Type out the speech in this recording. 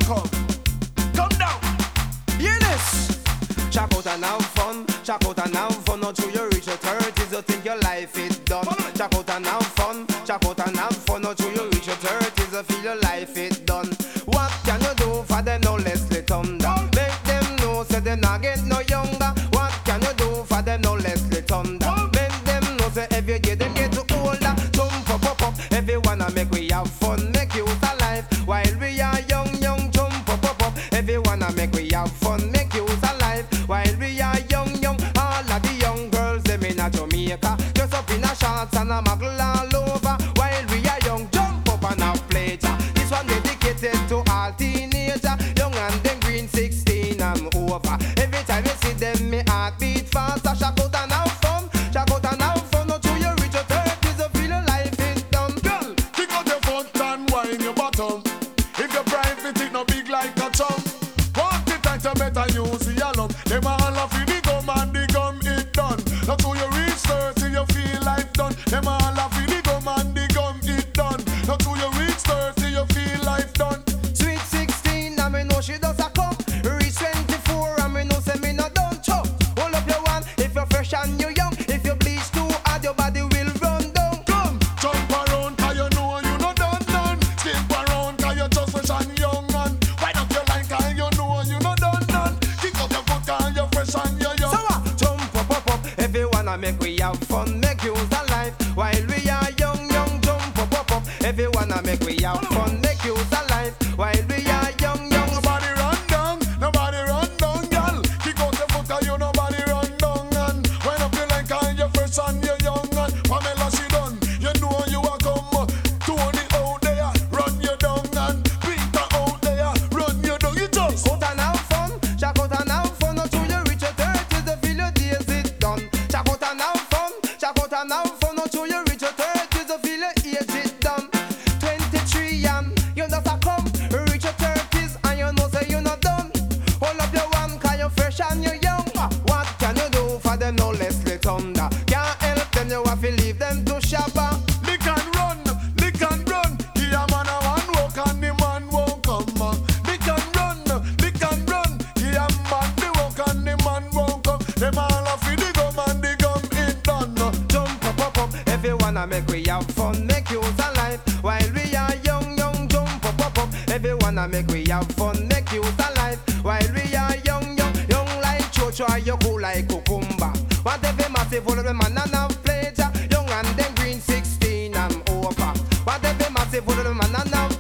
come. Come down. Hear this. Check out and have fun. Check out and have fun. Until you reach your 30s, you think your life is done. Check out and have fun. Check out and have fun. Until you reach your 30s, you feel your life is done. What can you do for them no Leslie Thunder? Make them know so they not get no younger. What can you do for them no Leslie Thunder? Make them know so every year them get older. Jump up, up, up. Everyone a make we have fun, make use of life while we are young, young. Jump up, up, up. Everyone a make we have fun, make use of life while we are young, young. All of the young girls them in a Jamaica, dress up in a shorts and a muggle all over. While we are young, jump up and have pleasure. This one dedicated to all teenagers, young and them green 16 and over. Every time you see them, me heart beat faster. Shout out and have fun, shout out and have fun. Until you reach your 30s, you feel your life is done. Girl, kick out your foot and wine your bottom. If your private it no big like a chum, want it tight, you better use the alum. Them all of the gum and the gum it done. Not till you reach 30, you feel life done. Them all of the gum and the gum it done. Not till you reach 30, you feel life done. Sweet 16, and me know she does a come. Reach 24, and me know say me not done. Chop, hold up your one if you're fresh and you're young. If you bleach too hard, your body will run down. Come, jump around 'cause you know you not done. Skip around 'cause you just fresh and young. And wind up your line 'cause you know you not done. Kick up your foot 'cause you're fresh and you're young. So what? Jump up, up, up. Everyone a make we have fun, make use of life while we are young, young. Jump up, up, up. Everyone a make we have fun, make use of life while we are young, young. Nobody run down, girl. Kick out your foot 'cause you nobody run down. And wind up your line 'cause you're fresh and you're young. And Pamela she done, you know you a come. Tony out there, run you down. And Peter out there, run you down. You just Out and have fun, check out and have fun. Until you reach your 30s, you feel your days is done. Check out and have fun, check out and have fun. Until you reach your 30s, you feel your age is done. 23 and you just a come. Reach your 30s and you know say you not done. Hold up your one 'cause you're fresh and you're young. What can you do for them no Leslie Thunder? Can't help them, you have to leave them to shabba. lick and run. Give a man a one walk and the man won't come. Lick and run. Give a man the walk and the man won't come. Them all of the gum and the gum it done. Jump up, up, up. Everyone a make we have fun, make use of life while we are young, young. Jump up, up, up. Everyone a make we have fun, make use of life while we are young, young. Young like chocho, you cool like cucumber. What if a massive full of them man and have pleasure? Young and them green 16 and over. What if a massive full of them man and have